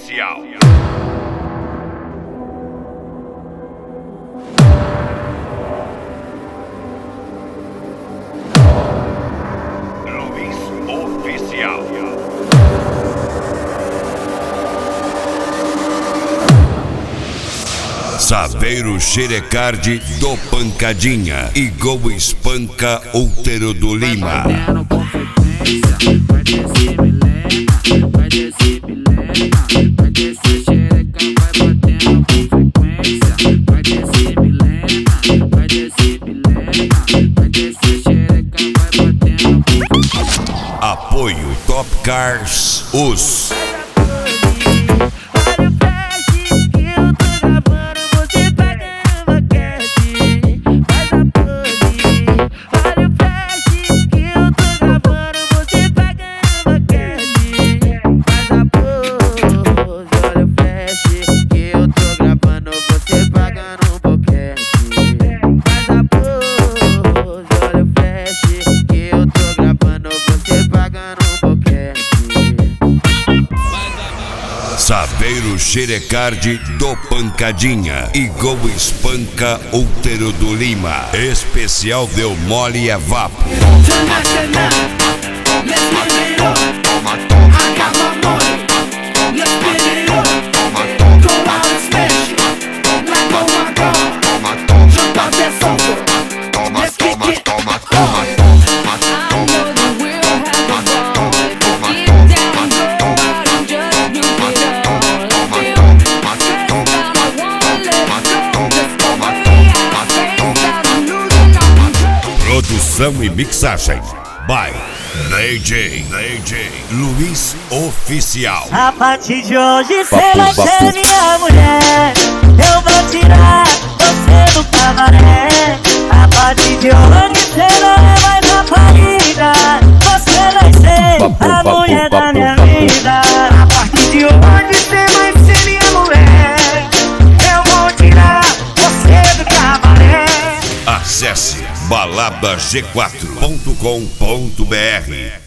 Oficial. Luiz Oficial. Saveiro Xerecard do Pancadinha, Igual Espanca Útero do Lima. Apoio Top Cars US. Saveiro Xerecard do Pancadinha, Igual Espanca Útero do Lima. Especial deu mole é vapo. Produção e mixagem by DJ Luiz Oficial. A partir de hoje cê vai ser minha mulher. Eu vou tirar você do cabaré. A partir de hoje cê não é mais rapariga. Você vai ser a mulher da minha vida. A partir de hoje cê vai ser minha mulher. Eu vou tirar você do cabaré. Acesse baladag4.com.br.